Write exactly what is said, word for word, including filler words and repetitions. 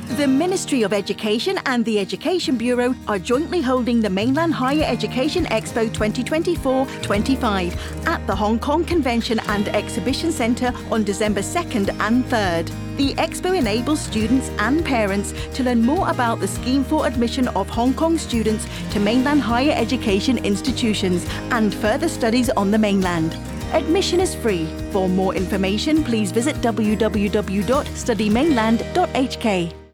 The Ministry of Education and the Education Bureau are jointly holding the Mainland Higher Education Expo twenty twenty-four twenty-five at the Hong Kong Convention and Exhibition Centre on December second and third. The Expo enables students and parents to learn more about the scheme for admission of Hong Kong students to mainland higher education institutions and further studies on the mainland. Admission is free. For more information, please visit w w w dot study mainland dot h k.